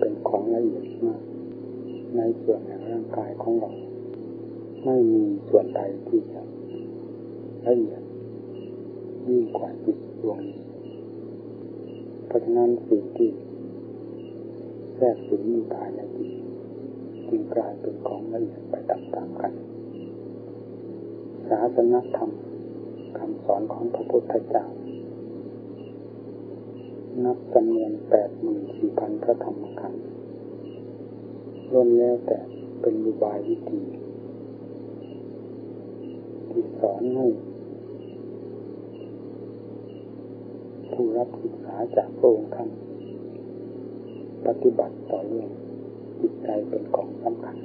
เป็นของละเอียดมากในส่วนแห่งร่างกายของเราไม่มีส่วนใดที่จะละเอียดยิ่งกว่าจิตดวงนี้เพราะฉะนั้นสิ่งที่แทรกสิงอยู่ภายในจิตจึงกลายเป็นของละเอียดไปตามๆกันศาสนธรรมคำสอนของพระพุทธเจ้านับจำนวน 84,000 พระธรรมขันธ์ล้วนแล้วแต่เป็นอุบายวิธีที่สอนให้ผู้รับศึกษาจากพระองค์ท่านปฏิบัติต่อเรื่องจิตใจเป็นของสำคัญ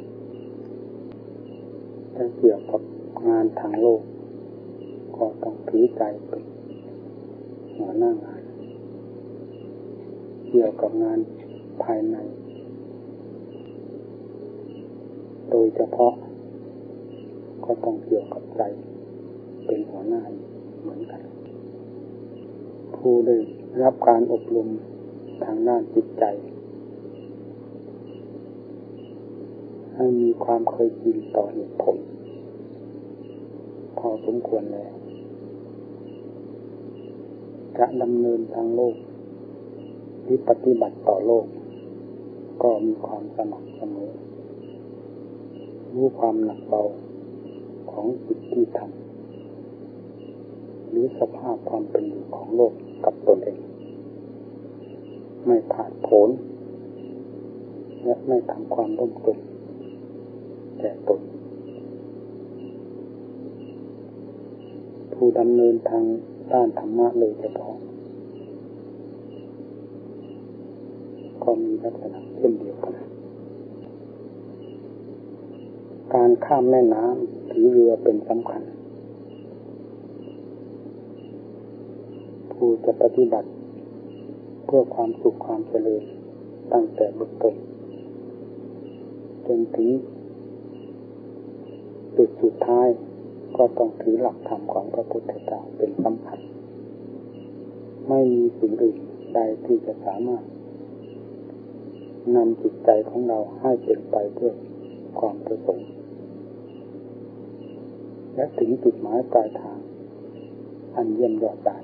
ถ้าเกี่ยวกับงานทางโลกก็ต้องถือใจเป็นหัวหน้างานเกี่ยวกับงานภายในโดยเฉพาะก็ต้องเกี่ยวกับใจเป็นหัวหน้าเหมือนกันผู้ได้รับการอบรมทางด้านจิตใจให้มีความเคยชินต่อเหตุผลพอสมควรแล้วจะดำเนินทางโลกหรือปฏิบัติต่อโลกก็มีความสม่ำเสมอรู้ความหนักเบาของจิตที่ทำหรือสภาพความเป็นอยู่ของโลกกับตนเองไม่ผาดโผนและไม่ทำความร่มจมแก่ตนผู้ดำเนินทางด้านธรรมะโดยเฉพาะก็มีลักษณะเช่นเดียวกันการข้ามแม่น้ำถือเรือเป็นสำคัญผู้จะปฏิบัติเพื่อความสุขความเจริญตั้งแต่เบื้องต้นจนถึงจุดสุดท้ายก็ต้องถือหลักธรรมของพระพุทธเจ้าเป็นสำคัญไม่มีสิ่งอื่นใดที่จะสามารถนำจิตใจของเราให้เป็นไปเพื่อความประสงค์และถึงจุดหมายปลายทางอันเยี่ยมยอดได้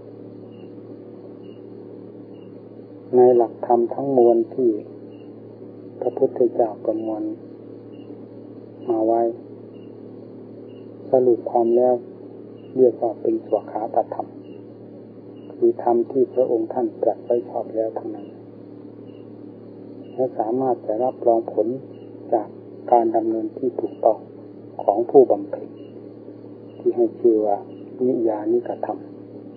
ในหลักธรรมทั้งมวลที่พระพุทธเจ้าประมวลมาไว้สรุปความแล้วเรียกว่าเป็นสวขาตธรรมคือธรรมที่พระองค์ท่านตรัสไว้ชอบแล้วทั้งนั้นและสามารถจะรับรองผลจากการดำเนินที่ถูกต้องของผู้บำเพ็ญที่ให้ชื่อว่านิยานิกธรรม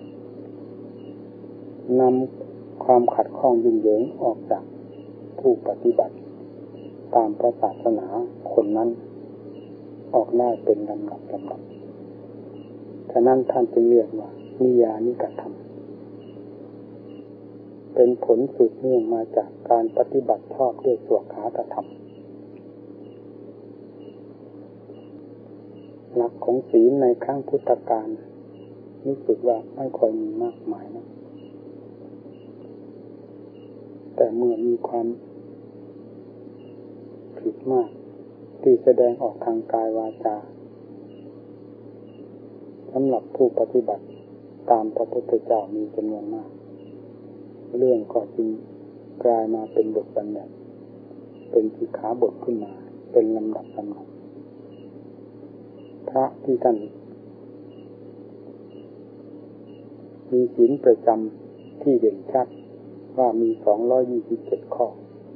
นำความขัดข้องยุ่งเหยิงออกจากผู้ปฏิบัติตามพระศาสนาคนนั้นออกได้เป็นลำดับฉะนั้นท่านจึงเรียกว่านิยานิกธรรมเป็นผลสืบเนื่องมาจากการปฏิบัติชอบด้วยสวขาตธรรมหลักของศีลในครั้งพุทธกาลรู้สึกว่าไม่ค่อยมีมากมายนะแต่เมื่อมีความผิดมากที่แสดงออกทางกายวาจาสำหรับผู้ปฏิบัติตามพระพุทธเจ้ามีจำนวนมากเรื่องก็จึงกลายมาเป็นบทบัญญัติเป็นสิกขาบทขึ้นมาเป็นลำดับพระที่ท่านมีศีลประจำที่เด่นชัดว่ามี227ข้อ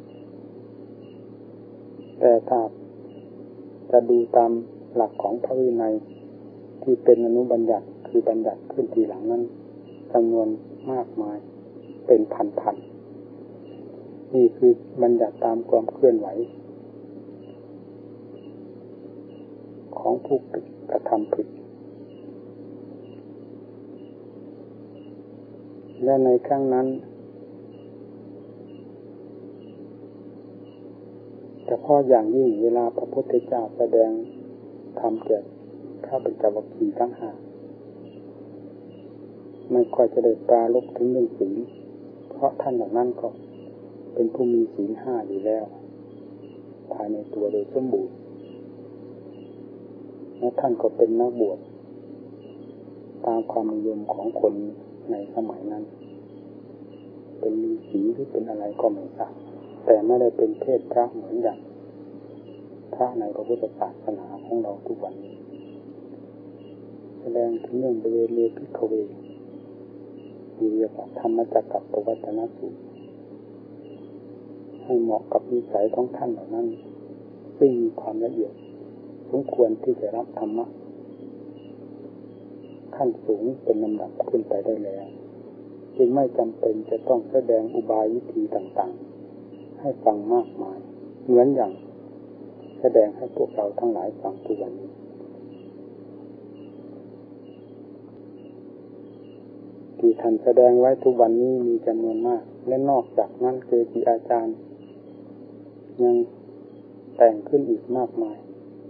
แต่ถ้าจะดูตามหลักของพระวินัยที่เป็นอนุบัญญัติคือบัญญัติขึ้นทีหลังนั้นจำนวนมากมายเป็นพันๆนี่คือบัญญัติตามความเคลื่อนไหวของผู้กระทำผิดและในครั้งนั้นเฉพาะอย่างยิ่งเวลาพระพุทธเจ้าแสดงธรรมแก่พระปัญจวัคคีย์ทั้งห้าไม่ค่อยจะได้ปรารภถึงเรื่องศีลเพราะท่านเหล่านั้นก็เป็นผู้มีศีลห้าอยู่แล้วภายในตัวโดยสมบูรณ์และท่านก็เป็นนักบวชตามความนิยมของคนในสมัยนั้นเป็นฤาษีหรือเป็นอะไรก็ไม่ทราบแต่ไม่ได้เป็นเพศพระเหมือนอย่างพระในพระพุทธศาสนาของเราทุกวันนี้แสดงถึงเรื่องบริเวณเลพิกเวมีเรียกว่าธรรมจักรปวัตตนสูตรให้เหมาะกับนิสัยของท่านเหล่านั้นซึ่งมีความละเอียดสมควรที่จะรับธรรมะขั้นสูงเป็นลำดับขึ้นไปได้แล้วจึงไม่จำเป็นจะต้องแสดงอุบายวิธีต่างๆให้ฟังมากมายเหมือนอย่างแสดงให้พวกเราทั้งหลายฟังทุกวันนี้ที่ท่านแสดงไว้ทุกวันนี้มีจำนวนมากและนอกจากนั้นเกจิอาจารย์ยังแต่งขึ้นอีกมากมาย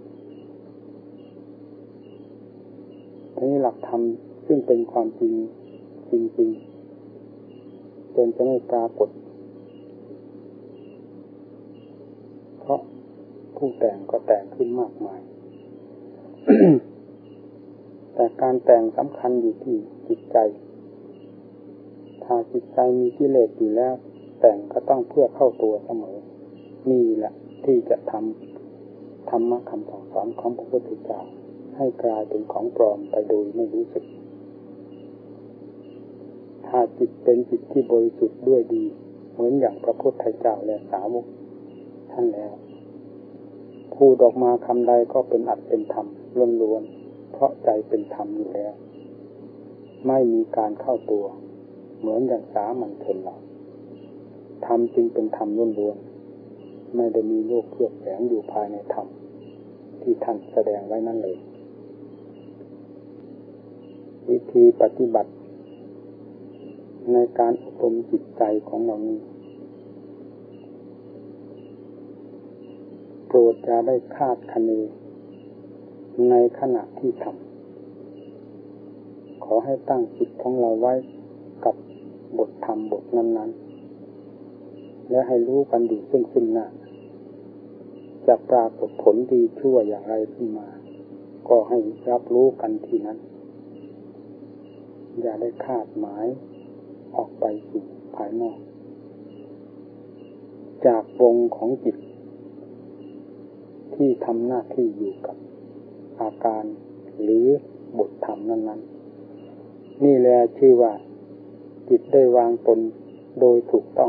ทีนี้หลักธรรมซึ่งเป็นความจริงจริงๆจนจะไม่ปรากฏเพราะผู้แต่งก็แต่งขึ้นมากมาย แต่การแต่งสำคัญอยู่ที่จิตใจถ้าจิตใจมีกิเลสอยู่แล้วแต่งก็ต้องเพื่อเข้าตัวเสมอนี่แหละที่จะทำธรรมะคำสั่งสอนของพระพุทธเจ้าให้กลายเป็นของปลอมไปโดยไม่รู้สึกถ้าจิตเป็นจิตที่บริสุทธิ์ด้วยดีเหมือนอย่างพระพุทธเจ้าและสาวกท่านแล้วพูดออกมาคำใดก็เป็นอัตเป็นธรรมล้วนๆเพราะใจเป็นธรรมอยู่แล้วไม่มีการเข้าตัวเหมือนอย่างสามัญชนเราธรรมจึงเป็นธรรมล้วนๆไม่ได้มีโลกเคลือบแฝงอยู่ภายในธรรมที่ท่านแสดงไว้นั่นเลยวิธีปฏิบัติในการอบรมจิตใจของเรานี้โปรดอย่าได้คาดคะเนในขณะที่ทำขอให้ตั้งจิตของเราไว้กับบทธรรมบทนั้นๆและให้รู้กันอยู่ซึ่งหน้าจะปรากฏผลดีชั่วอย่างไรขึ้นมาก็ให้รับรู้กันที่นั้นอย่าได้คาดหมายออกไปสู่ภายนอกจากวงของจิตที่ทำหน้าที่อยู่กับอาการหรือบทธรรมนั้นๆนี่แหละชื่อว่าจิตได้วางตนโดยถูกต้อง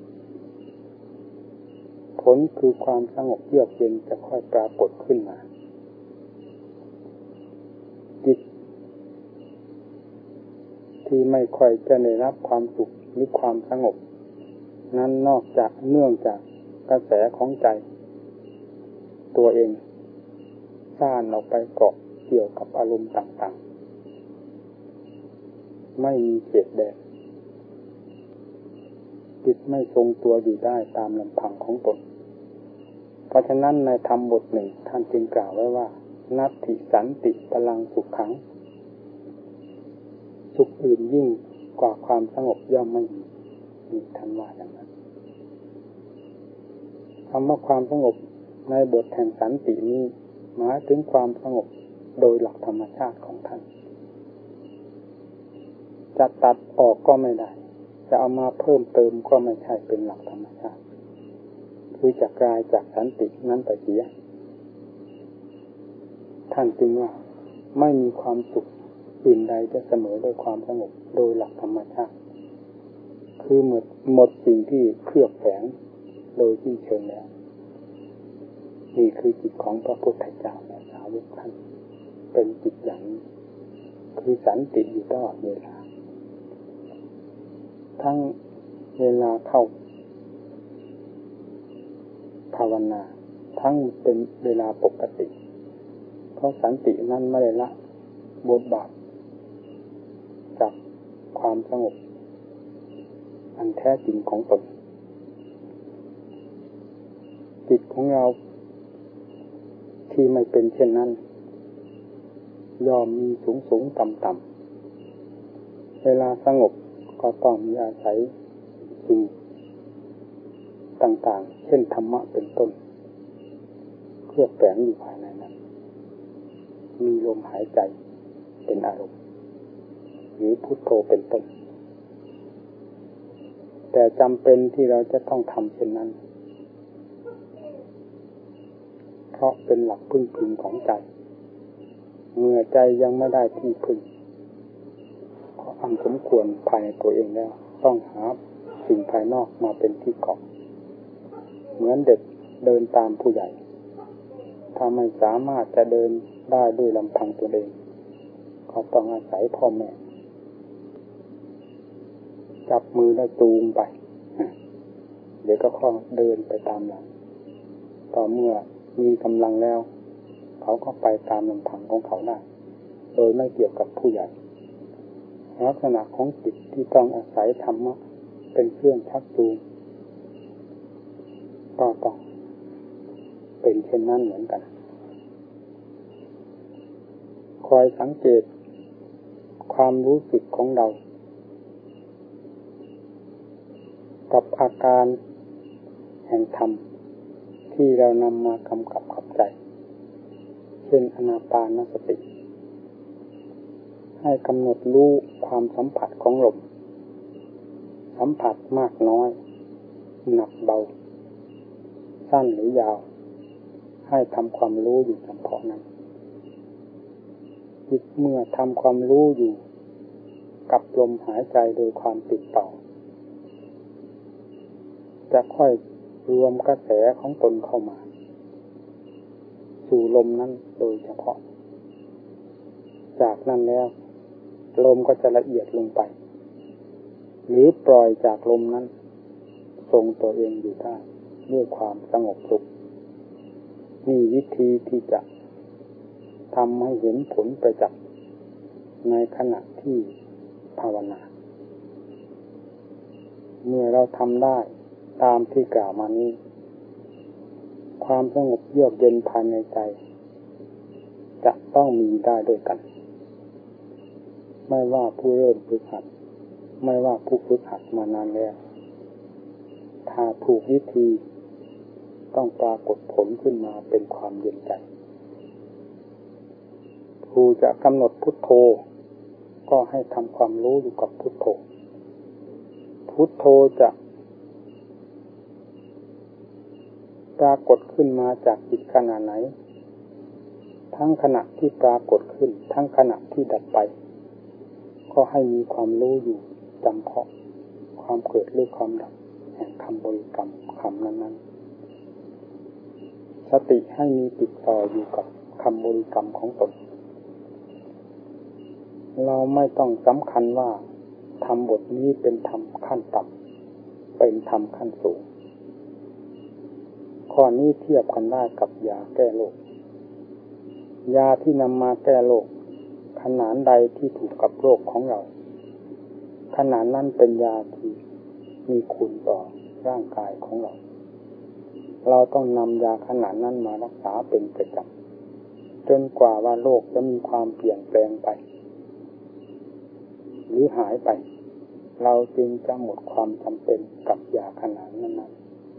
ผลคือความสงบเยือกเย็นจะค่อยปรากฏขึ้นมาจิตที่ไม่ค่อยจะได้รับความสุขหรือความสงบนั้นนอกจากเนื่องจากกระแสของใจตัวเองซ่านออกไปเกาะเกี่ยวกับอารมณ์ต่างๆไม่มีเขตแดนจิตไม่ทรงตัวอยู่ได้ตามลำพังของตนเพราะฉะนั้นในธรรมบทหนึ่งท่านจึงกล่าวไว้ว่านัตถิสันติพลังสุขขังสุขอื่นยิ่งกว่าความสงบย่อมไม่มีนี่ท่านว่าอย่างนั้นคำว่าความสงบในบทแห่งสันตินี้หมายถึงความสงบโดยหลักธรรมชาติของท่านจะตัดออกก็ไม่ได้จะเอามาเพิ่มเติมก็ไม่ใช่เป็นหลักธรรมชาติคือจะกลายจากสันตินั้นไปเสียท่านจึงว่าไม่มีความสุขอื่นใดจะเสมอด้วยความสงบโดยหลักธรรมชาติคือหมดสิ่งที่เคลือบแฝงโดยที่เชิงแล้วนี่คือจิตของพระพุทธเจ้าและสาวกท่านเป็นจิตอย่างนี้คือสันติอยู่ตลอดเวลาทั้งเวลาเข้าภาวนาทั้งเป็นเวลาปกติเพราะสันตินั้นไม่ได้ละบทบาทจากความสงบอันแท้จริงของตนจิตของเราที่ไม่เป็นเช่นนั้นย่อมมีสูงต่ำเวลาสงบก็ต้องมีอาศัยสิ่งต่างๆเช่นธรรมะเป็นต้นเคลือบแฝงอยู่ภายในนั้นมีลมหายใจเป็นอารมณ์หรือพุทโธเป็นต้นแต่จำเป็นที่เราจะต้องทำเช่นนั้นเพราะเป็นหลักพึ่งพิงของใจเมื่อใจยังไม่ได้ที่พึ่งเพราะอันสมควรภายในตัวเองแล้วต้องหาสิ่งภายนอกมาเป็นที่เกาะเหมือนเด็กเดินตามผู้ใหญ่ถ้าไม่สามารถจะเดินได้ด้วยลำพังตัวเองก็ต้องอาศัยพ่อแม่จับมือแล้วจูงไปเดี๋ยวก็ค่อยเดินไปตามหลังต่อเมื่อมีกำลังแล้วเขาก็ไปตามลำพังของเขาได้โดยไม่เกี่ยวกับผู้ใหญ่ลักษณะของจิตที่ต้องอาศัยธรรมะเป็นเครื่องชักจูงก็ต้องเป็นเช่นนั้นเหมือนกันคอยสังเกตความรู้สึกของเรากับอาการแห่งธรรมที่เรานำมากำกับขับใจเช่นอานาปานสติให้กำหนดรู้ความสัมผัสของลมสัมผัสมากน้อยหนักเบาสั้นหรือยาวให้ทำความรู้อยู่เฉพาะนั้นจิตเมื่อทำความรู้อยู่กับลมหายใจโดยความติดต่อจะค่อยรวมกระแสของตนเข้ามาสู่ลมนั้นโดยเฉพาะจากนั้นแล้วลมก็จะละเอียดลงไปหรือปล่อยจากลมนั้นทรงตัวเองอยู่ได้ด้วยความสงบสุขนี่วิธีที่จะทำให้เห็นผลประจักษ์ในขณะที่ภาวนาเมื่อเราทำได้ตามที่กล่าวมานี้ความสงบเยือกเย็นภายในใจจะต้องมีได้ด้วยกันไม่ว่าผู้เริ่มฝึกหัดไม่ว่าผู้ฝึกหัดมานานแล้วถ้าถูกวิธีต้องปรากฏผลขึ้นมาเป็นความเย็นใจผู้จะกำหนดพุทโธก็ให้ทำความรู้อยู่กับพุทโธพุทโธจะปรากฏขึ้นมาจากจิตขณะไหนทั้งขณะที่ปรากฏขึ้นทั้งขณะที่ดับไปก็ให้มีความรู้อยู่จำเพาะความเกิดหรือความดับแห่งคำบริกรรมคำนั้นๆสติให้มีติดต่ออยู่กับคำบริกรรมของตนเราไม่ต้องสำคัญว่าธรรมบทนี้เป็นธรรมขั้นต่ำเป็นธรรมขั้นสูงข้อนี้เทียบกันได้กับยาแก้โรคยาที่นำมาแก้โรคขนาดใดที่ถูกกับโรคของเราขนาดนั้นเป็นยาที่มีคุณต่อร่างกายของเราเราต้องนำยาขนาดนั้นมารักษาเป็นประจำจนกว่าว่าโรคจะมีความเปลี่ยนแปลงไปหรือหายไปเราจึงจะหมดความจำเป็นกับยาขนาดนั้น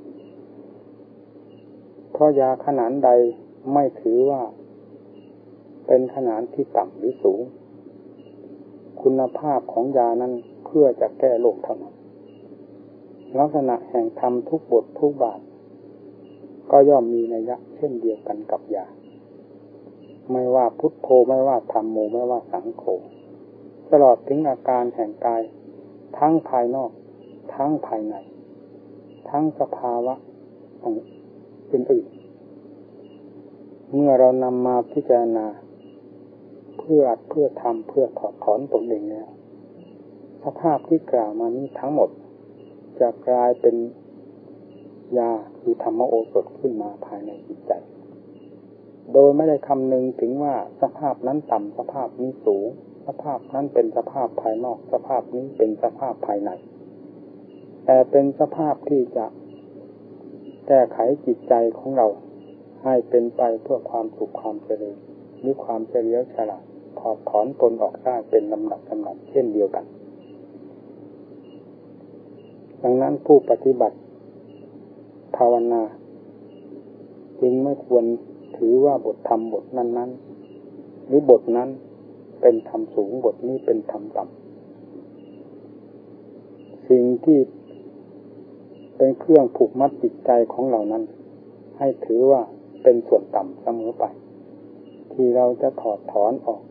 เพราะยาขนาดใดไม่ถือว่าเป็นขนาดที่ต่ำหรือสูงคุณภาพของยานั้นเพื่อจะแก้โรคเท่านั้นลักษณะแห่งธรรมทุกบททุกบาทก็ย่อมมีนัยยะเช่นเดียวกันกับยาไม่ว่าพุทโธไม่ว่าธัมโมไม่ว่าสังโฆตลอดถึงอาการแห่งกายทั้งภายนอกทั้งภายในทั้งสภาวะอื่นๆเมื่อเรานำมาพิจารณาเพื่อทำเพื่อถอดถอนตนเองแล้วสภาพที่กล่าวมานี้ทั้งหมดจะกลายเป็นยาคือธรรมโอสถขึ้นมาภายในจิตใจโดยไม่ได้คำนึงถึงว่าสภาพนั้นต่ำสภาพนี้สูงสภาพนั้นเป็นสภาพภายนอกสภาพนี้เป็นสภาพภายในแต่เป็นสภาพที่จะแก้ไขจิตใจของเราให้เป็นไปเพื่อความสุขความเจริญหรือความเฉลียวฉลาดถอดถอนตนออกได้เป็นลำดับเช่นเดียวกันดังนั้นผู้ปฏิบัติภาวนาจึงไม่ควรถือว่าบทธรรมบทนั้นๆหรือบทนั้นเป็นธรรมสูงบทนี้เป็นธรรมต่ำสิ่งที่เป็นเครื่องผูกมัดจิตใจของเรานั้นให้ถือว่าเป็นส่วนต่ำเสมอไปที่เราจะถอดถอนออก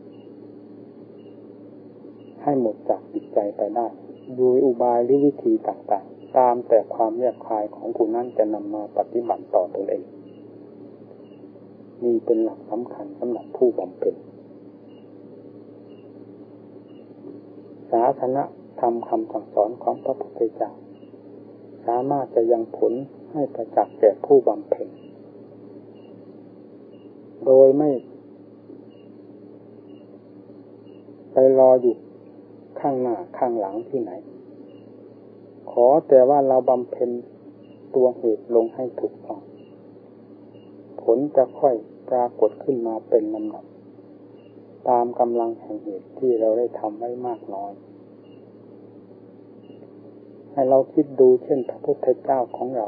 ให้หมดจากจิตใจไปได้โดยอุบายหรือวิธีต่างๆตามแต่ความแยบคายของผู้นั้นจะนำมาปฏิบัติต่อตนเองนี่เป็นหลักสำคัญสำหรับผู้บำเพ็ญศาสนธรรมคำสั่งสอนของพระพุทธเจ้าสามารถจะยังผลให้ประจักษ์แก่ผู้บำเพ็ญโดยไม่ไปรออยู่ข้างหน้าข้างหลังที่ไหนขอแต่ว่าเราบำเพ็ญตัวเหตุลงให้ถูกต้องผลจะค่อยปรากฏขึ้นมาเป็นลำดับตามกำลังแห่งเหตุที่เราได้ทำไว้มากน้อยให้เราคิดดูเช่นพระพุทธเจ้าของเรา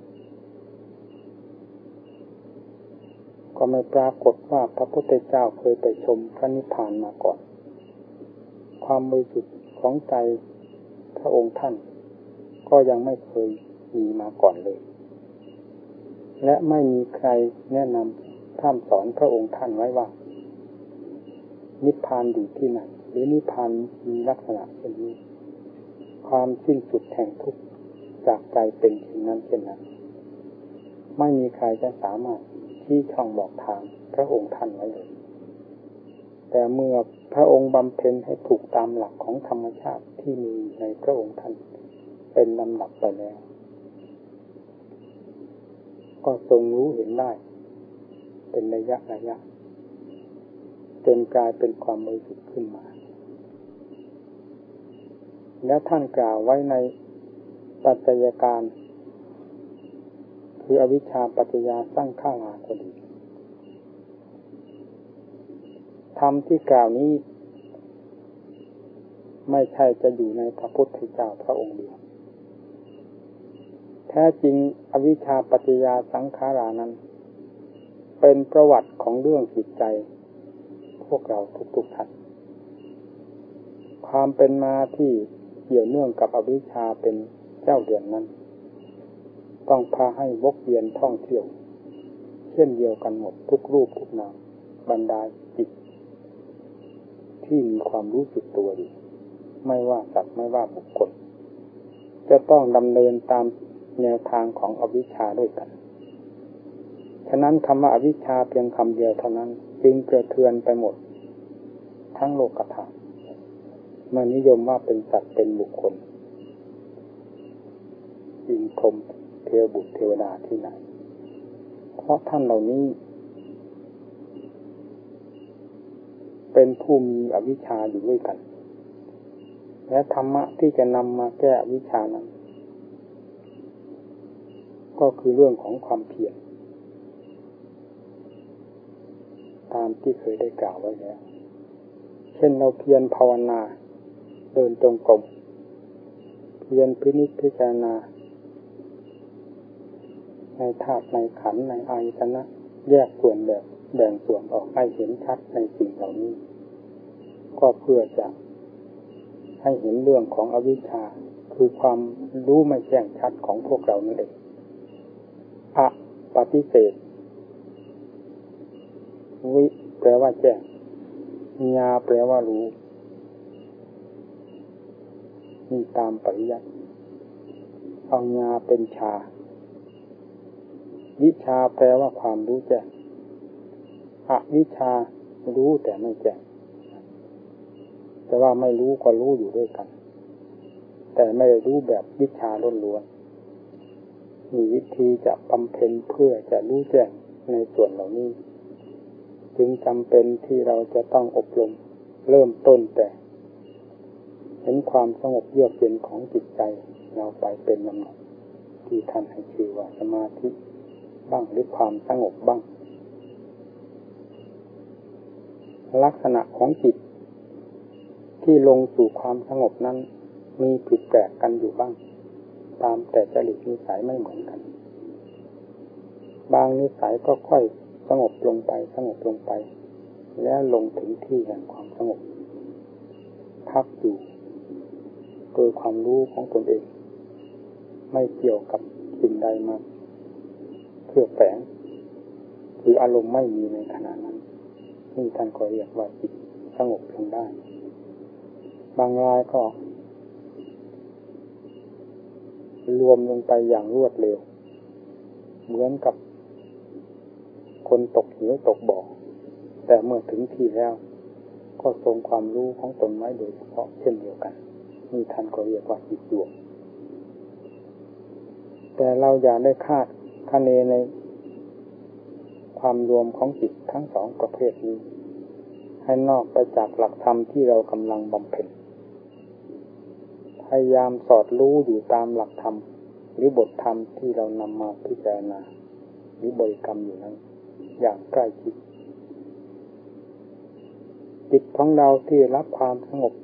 ก็ไม่ปรากฏว่าพระพุทธเจ้าเคยไปชมพระนิพพานมาก่อนความบริสุทธิ์ของใจพระองค์ท่านก็ยังไม่เคยมีมาก่อนเลยและไม่มีใครแนะนำพร่ำสอนพระองค์ท่านไว้ว่านิพพานอยู่ที่ไหนหรือนิพพานมีลักษณะเช่นนี้ความสิ้นสุดแห่งทุกข์จากใจเป็นเช่นนั้นเช่นนั้นไม่มีใครจะสามารถชี้ช่องบอกทางพระองค์ท่านไว้เลยแต่เมื่อพระองค์บำเพ็ญให้ถูกตามหลักของธรรมชาติที่มีในพระองค์ท่านเป็นลำดับไปแล้วก็ทรงรู้เห็นได้เป็นระยะจนกลายเป็นความบริสุทธิ์ขึ้นมาและท่านกล่าวไว้ในปัจจัยการคืออวิชชาปัจจยาสร้างข้างาก็ดีธรรมที่กล่าวนี้ไม่ใช่จะอยู่ในพระพุทธเจ้าพระองค์เดียวแท้จริงอวิชชาปัจจยาสังขารานั้นเป็นประวัติของเรื่องจิตใจพวกเราทุกๆท่านความเป็นมาที่เกี่ยวเนื่องกับอวิชชาเป็นเจ้าเดือนนั้นต้องพาให้วกเวียนท่องเที่ยวเช่นเดียวกันหมดทุกรูปทุกนามบรรดาจิตที่มีความรู้สึกตัวอยู่ไม่ว่าสัตว์ไม่ว่าบุคคลจะต้องดำเนินตามแนวทางของอวิชชาด้วยกันฉะนั้นคำว่าอวิชชาเพียงคำเดียวเท่านั้นจึงกระเทือนไปหมดทั้งโลกธาตุเมื่อนิยมว่าเป็นสัตว์เป็นบุคคลอินพรหมเทวบุตรเทวดาที่ไหนเพราะท่านเหล่านี้เป็นผู้มีอวิชชาอยู่ด้วยกันและธรรมะที่จะนำมาแก้อวิชชานั้นก็คือเรื่องของความเพียรตามที่เคยได้กล่าวไว้แล้วเช่นเราเพียรภาวนาเดินจงกรมเพียรพินิจพิจารณาในธาตุในขันธ์ในอายตนะแยกส่วนแบ่งส่วนออกให้เห็นชัดในสิ่งเหล่านี้ก็เพื่อจะให้เห็นเรื่องของอวิชชาคือความรู้ไม่แจ้งชัดของพวกเรานั่นเองอะปฏิเสธวิแปลว่าแจ้งญาแปลว่ารู้มีตามปริยัติเอาญาเป็นชาวิชาแปลว่าความรู้แจ้งอวิชชารู้แต่ไม่แจ้งแต่ว่าไม่รู้ก็รู้อยู่ด้วยกันแต่ไม่ได้รู้แบบวิชาล้วนๆมีวิธีจะบำเพ็ญเพื่อจะรู้แจ้งในส่วนเหล่านี้จึงจำเป็นที่เราจะต้องอบรมเริ่มต้นแต่เห็นความสงบเยือกเย็นของจิตใจเราไปเป็นลำดับที่ท่านให้ชื่อว่าสมาธิบ้างหรือความสงบบ้างลักษณะของจิตที่ลงสู่ความสงบนั้นมีผิดแปลกกันอยู่บ้างตามแต่จริตนิสัยไม่เหมือนกันบางนิสัยก็ค่อยสงบลงไปสงบลงไปแล้วลงถึงที่แห่งความสงบพักอยู่โดยความรู้ของตนเองไม่เกี่ยวกับสิ่งใดมาเพื่อแฝงหรืออารมณ์ไม่มีในขณะนั้นนี่ท่านก็เรียกว่าจิตสงบลงได้บางรายก็รวมลงไปอย่างรวดเร็วเหมือนกับคนตกเหวตกบ่อแต่เมื่อถึงที่แล้วก็ทรงความรู้ของตนไว้โดยเฉพาะเช่นเดียวกันนี่ท่านก็เรียกว่าจิตรวมแต่เราอย่าได้คาดคะเนในความรวมของจิตทั้งสองประเภทนี้ให้นอกไปจากหลักธรรมที่เรากำลังบำเพ็ญพยายามสอดรู้อยู่ตามหลักธรรมหรือบทธรรมที่เรานำมาพิจารณาหรือบริกรรมอยู่นั้นอย่างใกล้ชิดจิตของเราที่รับความสงบ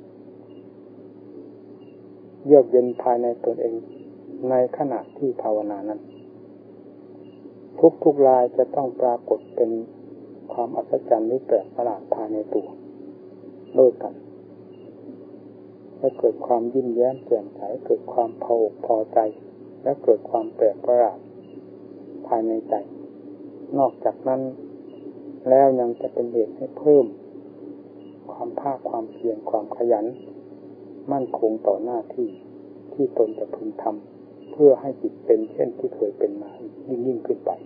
เยือกเย็นภายในตนเองในขณะที่ภาวนานั้นทุกรายจะต้องปรากฏเป็นความอัศจรรย์หรือแปลกประหลาดภายในตัวด้วยกันและเกิดความยิ้มแย้มแจ่มใสเกิดความพออกพอใจและเกิดความแปลกประหลาดภายในใจนอกจากนั้นแล้วยังจะเป็นเหตุให้เพิ่มความภาคความเพียรความขยันมั่นคงต่อหน้าที่ที่ตนจะพึงทำเพื่อให้จิตเป็นเช่นที่เคยเป็นมายิ่งขึ้นไป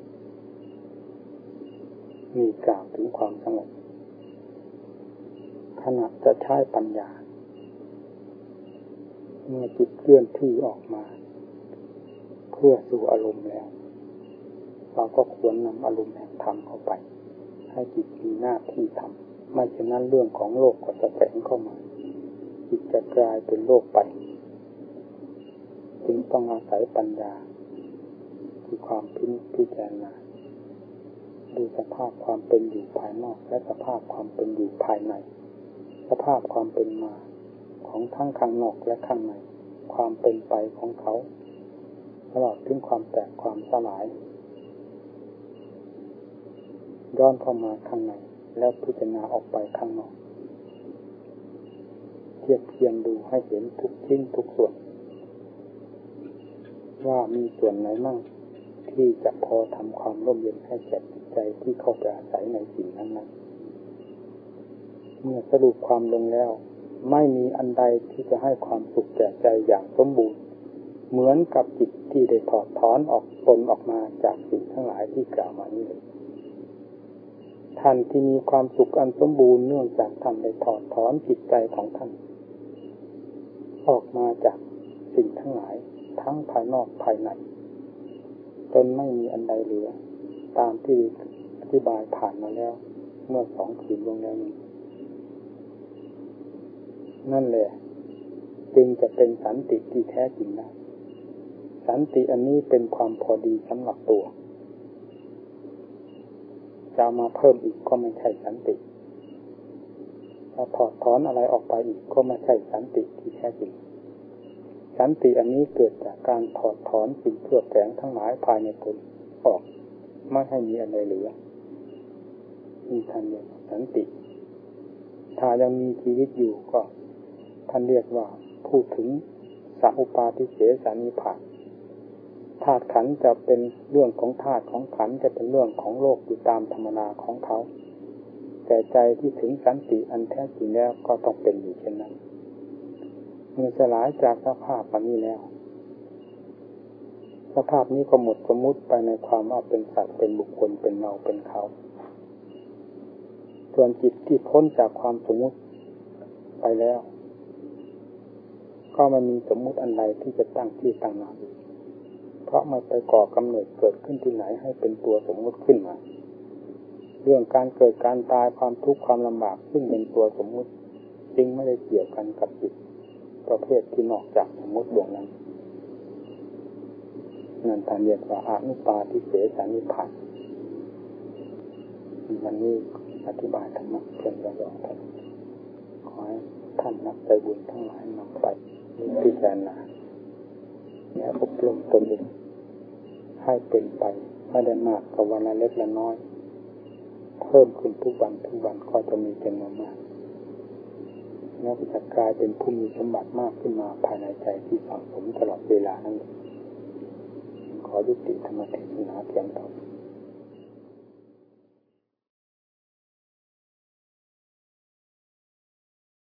มีกล่าวถึงความสงบขณะจะใช้ปัญญาเมื่อจิตเคลื่อนที่ออกมาเพื่อสู่อารมณ์แล้วเราก็ควรนำอารมณ์แห่งธรรมเข้าไปให้จิตมีหน้าที่ทำไม่เช่นนั้นเรื่องของโลกก็จะแฝงเข้ามาจิตจะกลายเป็นโลกไปจึงต้องอาศัยปัญญาคือความพิจารณาดูสภาพความเป็นอยู่ภายนอกและสภาพความเป็นอยู่ภายในสภาพความเป็นมาของทั้งข้างนอกและข้างในความเป็นไปของเขาตลอดถึงความแตกความสลายย้อนเข้ามาข้างในแล้วพิจารณาออกไปข้างนอกเทียบเทียมดูให้เห็นทุกชิ้นทุกส่วนว่ามีส่วนไหนมั่งที่จะพอทำความร่มเย็นให้แก่จิตใจที่เข้าไปอาศัยในสิ่งนั้นๆเมื่อสรุปความลงแล้วไม่มีอันใดที่จะให้ความสุขแก่ใจอย่างสมบูรณ์เหมือนกับจิตที่ได้ถอดถอนออกตนออกมาจากสิ่งทั้งหลายที่กล่าวมานี้เลยท่านที่มีความสุขอันสมบูรณ์เนื่องจากท่านได้ถอดถอนจิตใจของท่านออกมาจากสิ่งทั้งหลายทั้งภายนอกภายในจนไม่มีอันใดเหลือตามที่อธิบายผ่านมาแล้วเมื่อ2 คืนลงแล้วนี้นั่นแหละจึงจะเป็นสันติที่แท้จริงได้สันติอันนี้เป็นความพอดีสำหรับตัวจะมาเพิ่มอีกก็ไม่ใช่สันติจะถอดถอนอะไรออกไปอีกก็ไม่ใช่สันติที่แท้จริงสันติอันนี้เกิดจากการถอดถอนสิ่งเคลือบแฝงทั้งหลายภายในตนออกไม่ให้มีอะไรเหลือมีท่านเรียกสันติถ้ายังมีชีวิตอยู่ก็ท่านเรียกว่าพูดถึงสัพปาทิเสสนิพพานธาตุขันธ์จะเป็นเรื่องของธาตุของขันธ์จะเป็นเรื่องของโลกอยู่ตามธรรมดาของเขาแต่ใจที่ถึงสันติอันแท้จริงแล้วก็ต้องเป็นอยู่เช่นนั้นเมื่อสลายจากสภาพอันนี้แล้วสภาพนี้ก็หมดสมมุติไปในความว่าเป็นสัตว์เป็นบุคคลเป็นเราเป็นเขาส่วนจิตที่พ้นจากความสมมุติไปแล้วก็ไม่มีสมมุติอันใดที่จะตั้งที่ตั้งมาเพราะมันไปก่อกำเนิดเกิดขึ้นที่ไหนให้เป็นตัวสมมุติขึ้นมาเรื่องการเกิดการตายความทุกข์ความลำบากซึ่งเป็นตัวสมมุติจึงไม่ได้เกี่ยวกันกับจิตประเภทที่นอกจากสมมุติดวงนั้นนั่นท่านเรียกว่าอนุปาทิเสสนิพพานวันนี้อธิบายธรรมะเพียงย่อๆเท่านั้นขอให้ท่านนักใจบุญทั้งหลายนำไปพิจารณาและอบรมตนเองให้เป็นไปไม่ได้มากกับวันละเล็กละน้อยเพิ่มขึ้นทุกวันก็จะมีจำนวนมากแล้วจะกลายเป็นผู้มีสมบัติมากขึ้นมาภายในใจที่สั่งสมตลอดเวลานั้นขอยุติธรรมเทศนาเพียงเท่านี้